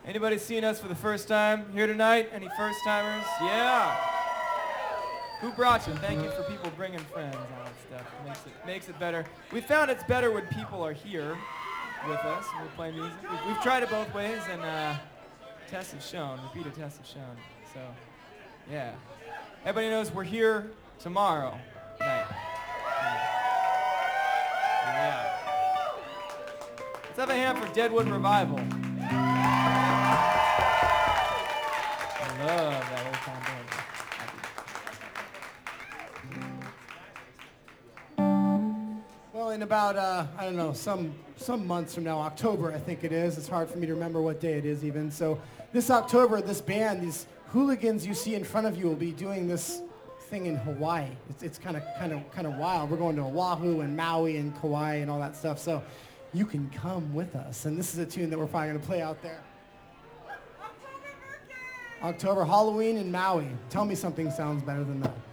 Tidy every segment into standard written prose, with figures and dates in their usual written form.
Anybody seeing us for the first time here tonight? Any first timers? Yeah. Who brought you? Thank you for people bringing friends, all that stuff. Makes it better. We found it's better when people are here with us and we play music. We've tried it both ways, and tests have shown. Repeated tests have shown. So, yeah. Everybody knows we're here tomorrow night. Yeah. Let's have a hand for Deadwood Revival. I love that old time band. Well, in about, I don't know, some months from now, October I think it is. It's hard for me to remember what day it is even. So this October, this band, these hooligans you see in front of you will be doing this thing in Hawaii. It's kind of wild. We're going to Oahu and Maui and Kauai and all that stuff. So you can come with us. And this is a tune that we're probably going to play out there. October, Halloween in Maui. Tell me something sounds better than that.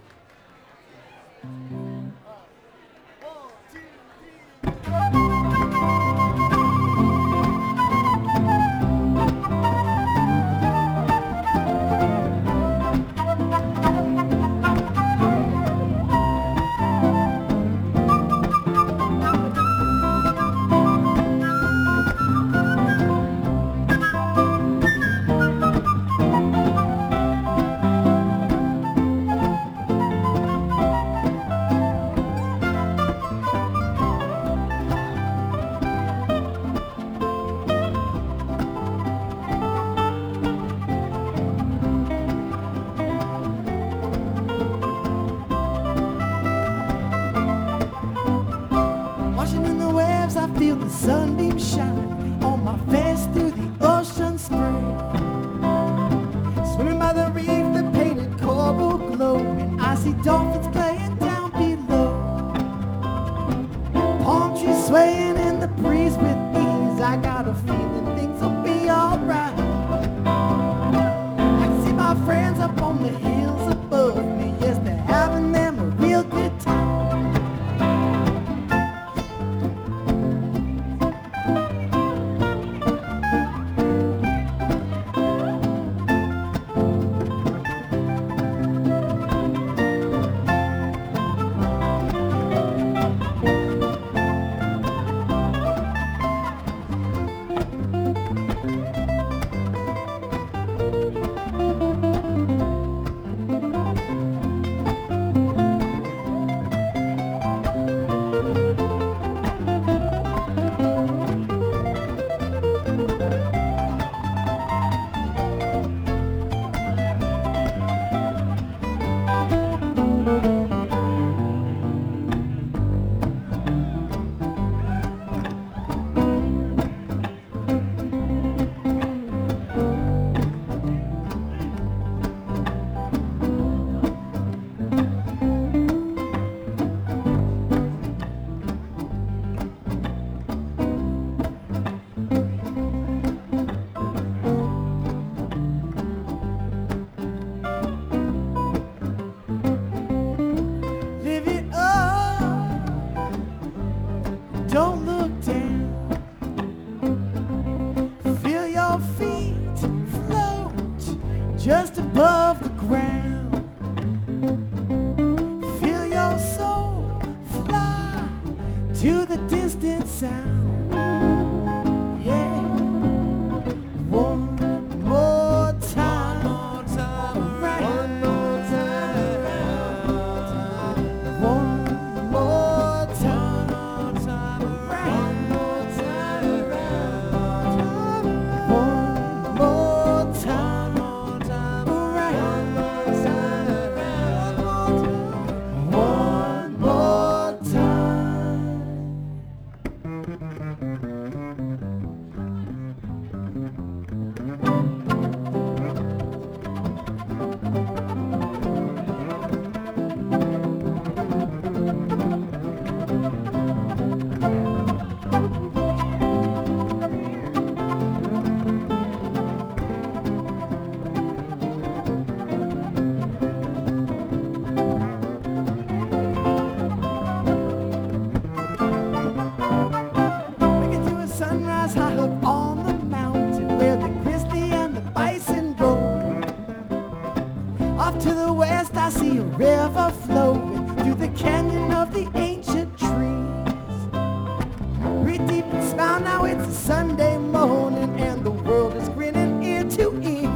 see a river flowing through the canyon of the ancient trees. Breathe deep and smile, now it's a Sunday morning and the world is grinning ear to ear.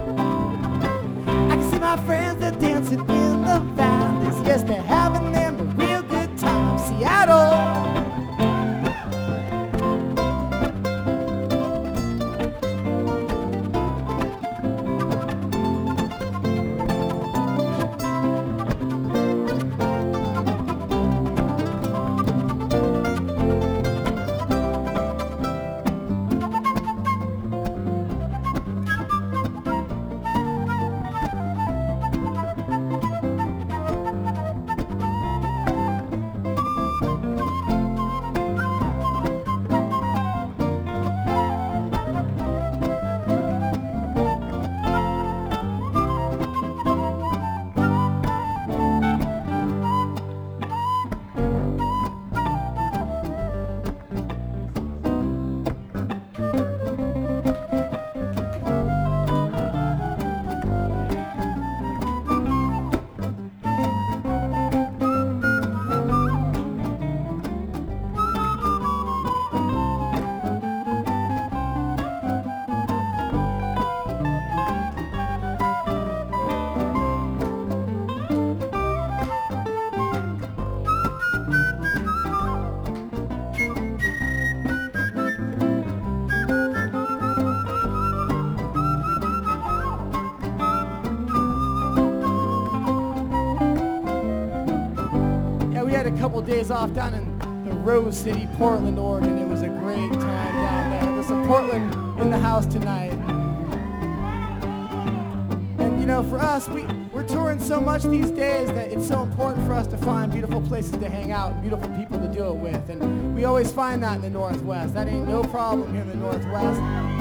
I can see my friends, they're dancing in the valleys. Yes, they're having them a real good time. Seattle. A couple days off down in the Rose City, Portland, Oregon. It was a great time down there. There's a Portland in the house tonight. And you know, for us, we're touring so much these days that it's so important for us to find beautiful places to hang out and beautiful people to do it with. And we always find that in the Northwest. That ain't no problem here in the Northwest.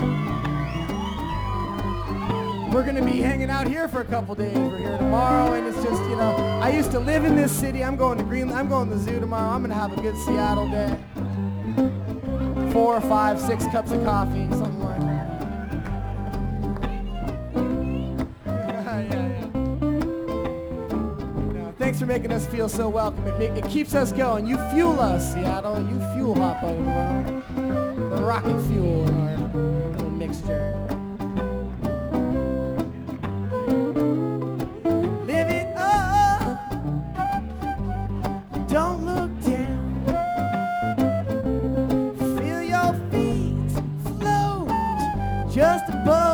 We're going to be hanging out here for a couple days. We're here tomorrow, and it's just, you know, I used to live in this city. I'm going to Greenland. I'm going to the zoo tomorrow. I'm going to have a good Seattle day. 4, 5, 6 cups of coffee, something like that. Yeah. You know, thanks for making us feel so welcome. It keeps us going. You fuel us, Seattle. You fuel hot butter. The rocket fuel in our little mixture. Don't look down. Feel your feet float just above.